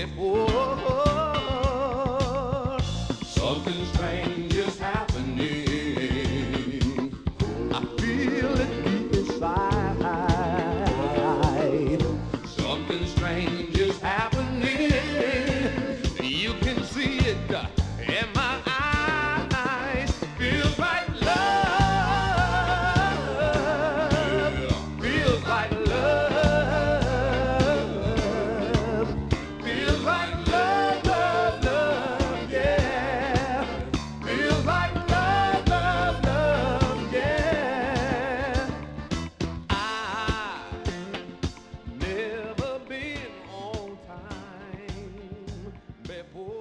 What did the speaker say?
before. Something strange is happening. I feel it deep inside. Something strange is happening. You can see it in my eyes. Feels like love. Feels like love. Feels like love, love, love, yeah. Feels like love, love, love, yeah. I've never been on time before.